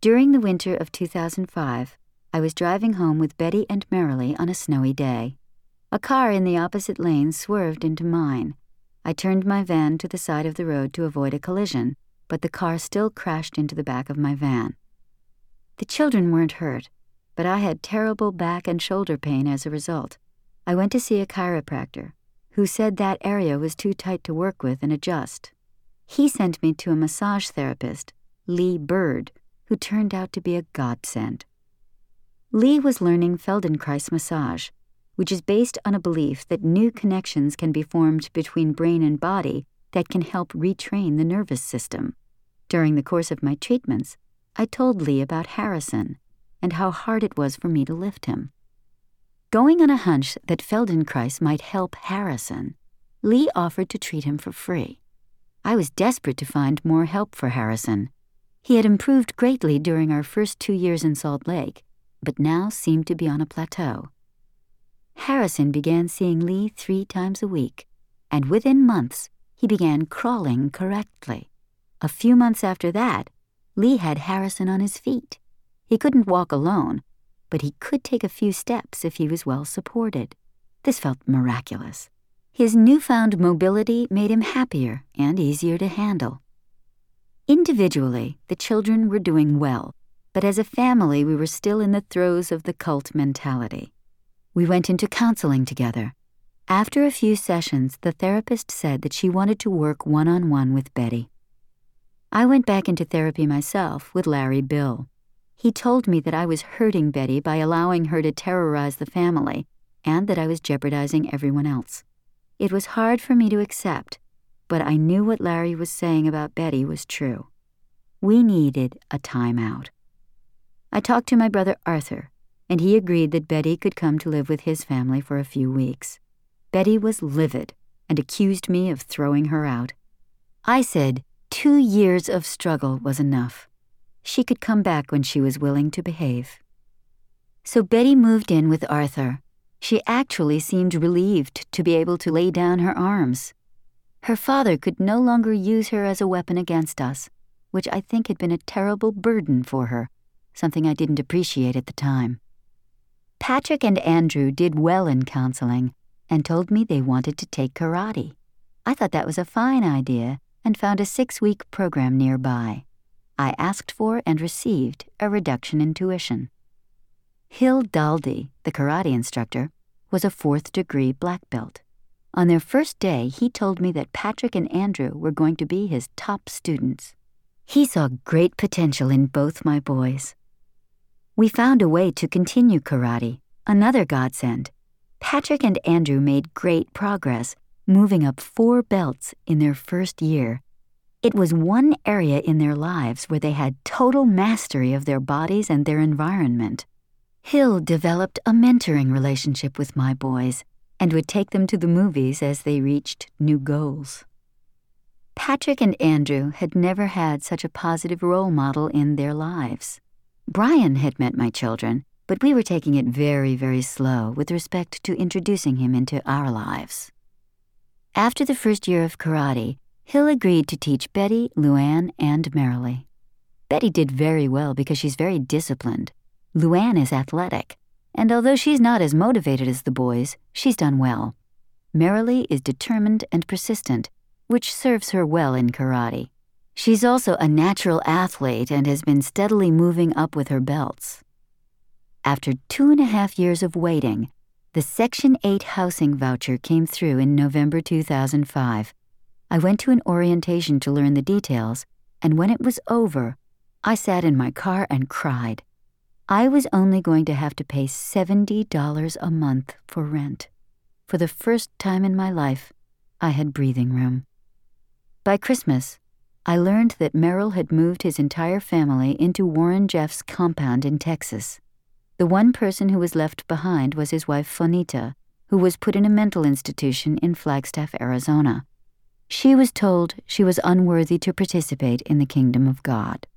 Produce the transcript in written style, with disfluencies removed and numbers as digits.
During the winter of 2005, I was driving home with Betty and Marilee on a snowy day. A car in the opposite lane swerved into mine. I turned my van to the side of the road to avoid a collision, but the car still crashed into the back of my van. The children weren't hurt, but I had terrible back and shoulder pain as a result. I went to see a chiropractor, who said that area was too tight to work with and adjust. He sent me to a massage therapist, Lee Bird, who turned out to be a godsend. Lee was learning Feldenkrais massage, which is based on a belief that new connections can be formed between brain and body that can help retrain the nervous system. During the course of my treatments, I told Lee about Harrison and how hard it was for me to lift him. Going on a hunch that Feldenkrais might help Harrison, Lee offered to treat him for free. I was desperate to find more help for Harrison. He had improved greatly during our first 2 years in Salt Lake, but now seemed to be on a plateau. Harrison began seeing Lee 3 times a week, and within months, he began crawling correctly. A few months after that, Lee had Harrison on his feet. He couldn't walk alone, but he could take a few steps if he was well supported. This felt miraculous. His newfound mobility made him happier and easier to handle. Individually, the children were doing well, but as a family, we were still in the throes of the cult mentality. We went into counseling together. After a few sessions, the therapist said that she wanted to work one-on-one with Betty. I went back into therapy myself with Larry Bill. He told me that I was hurting Betty by allowing her to terrorize the family and that I was jeopardizing everyone else. It was hard for me to accept, but I knew what Larry was saying about Betty was true. We needed a timeout. I talked to my brother Arthur, and he agreed that Betty could come to live with his family for a few weeks. Betty was livid and accused me of throwing her out. I said 2 years of struggle was enough. She could come back when she was willing to behave. So Betty moved in with Arthur. She actually seemed relieved to be able to lay down her arms. Her father could no longer use her as a weapon against us, which I think had been a terrible burden for her, something I didn't appreciate at the time. Patrick and Andrew did well in counseling and told me they wanted to take karate. I thought that was a fine idea and found a 6-week program nearby. I asked for and received a reduction in tuition. Hill Daldy, the karate instructor, was a 4th-degree black belt. On their first day, he told me that Patrick and Andrew were going to be his top students. He saw great potential in both my boys. We found a way to continue karate, another godsend. Patrick and Andrew made great progress, moving up 4 belts in their first year. It was one area in their lives where they had total mastery of their bodies and their environment. Hill developed a mentoring relationship with my boys and would take them to the movies as they reached new goals. Patrick and Andrew had never had such a positive role model in their lives. Brian had met my children, but we were taking it very, very slow with respect to introducing him into our lives. After the first year of karate, Hill agreed to teach Betty, Luann, and Marilee. Betty did very well because she's very disciplined. Luann is athletic, and although she's not as motivated as the boys, she's done well. Marilee is determined and persistent, which serves her well in karate. She's also a natural athlete and has been steadily moving up with her belts. After 2.5 years of waiting, the Section 8 housing voucher came through in November 2005. I went to an orientation to learn the details, and when it was over, I sat in my car and cried. I was only going to have to pay $70 a month for rent. For the first time in my life, I had breathing room. By Christmas, I learned that Merrill had moved his entire family into Warren Jeff's compound in Texas. The one person who was left behind was his wife Fonita, who was put in a mental institution in Flagstaff, Arizona. She was told she was unworthy to participate in the kingdom of God.